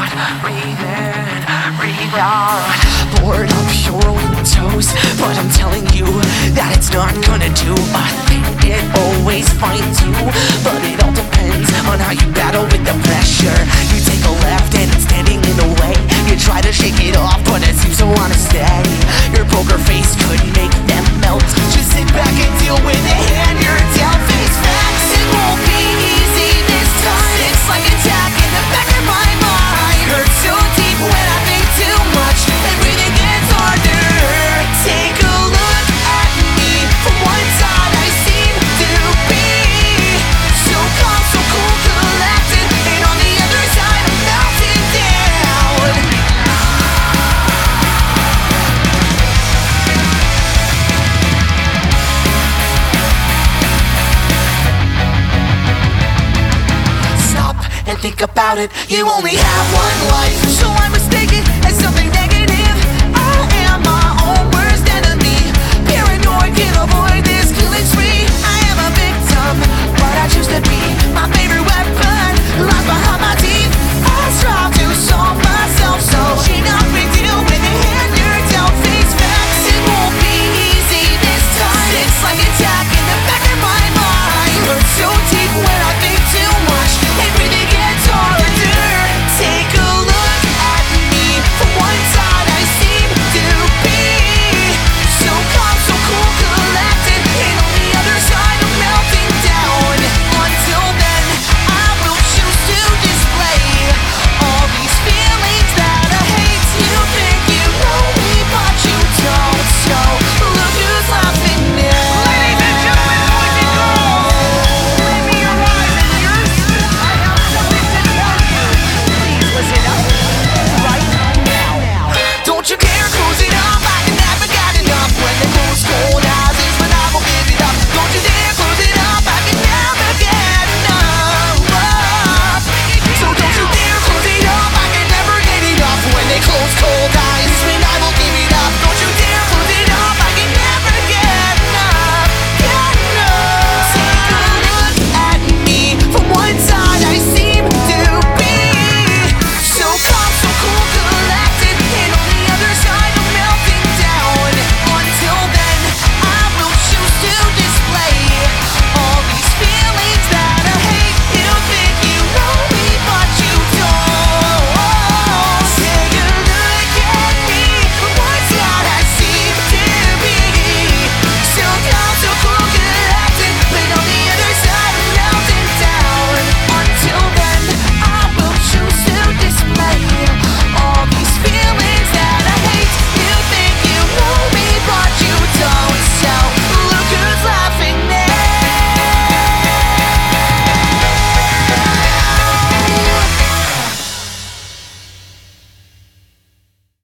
breathing, rebound. Board up your windows, but I'm telling you that it's not gonna do a thing. It always finds you, but it all depends on how you battle with the pressure. You take a left and it's standing in the way. You try to shake it off, but it seems to wanna stay. Your poker face could make them melt. Just sit back and deal with it, hand your dealt. Face facts, it won't be easy this time. It's like an attack in the back of my mind. Hurts so deep when I think too much, and breathing gets harder. Take a look at me. From one side I seem to be so calm, so cool, collected, and on the other side I'm melting down. Stop and think about it. You only have one life, so I mistake it as something negative.